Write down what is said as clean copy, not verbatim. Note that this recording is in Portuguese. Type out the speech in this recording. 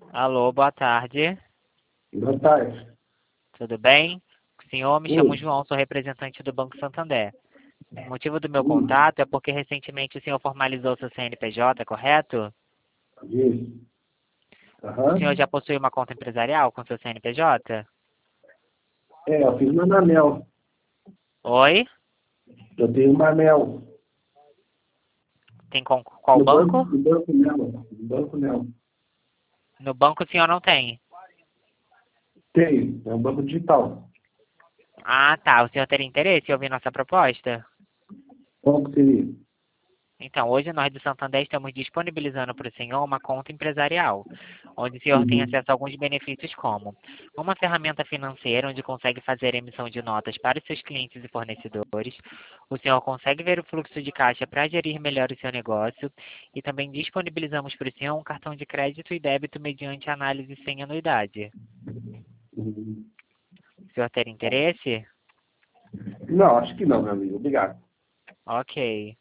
Alô, boa tarde. Boa tarde. Tudo bem? Senhor, me chamo Sim. João, sou representante do Banco Santander. O motivo do meu Hum. contato é porque recentemente o senhor formalizou seu CNPJ, correto? Isso. O senhor Aham. já possui uma conta empresarial com seu CNPJ? É, eu fiz uma Manel. Oi? Eu tenho uma Manel. Tem com qual No banco, banco? no banco Nelo. No banco Nelo. No banco o senhor não tem. Tenho. É um banco digital. Ah, tá. O senhor teria interesse em ouvir nossa proposta? Qual que seria? Então, hoje nós do Santander estamos disponibilizando para o senhor uma conta empresarial, onde o senhor tem Uhum. acesso a alguns benefícios como uma ferramenta financeira onde consegue fazer emissão de notas para os seus clientes e fornecedores, o senhor consegue ver o fluxo de caixa para gerir melhor o seu negócio e também disponibilizamos para o senhor um cartão de crédito e débito mediante análise sem anuidade. Uhum. O senhor ter interesse? Não, acho que não, meu amigo. Obrigado. Ok.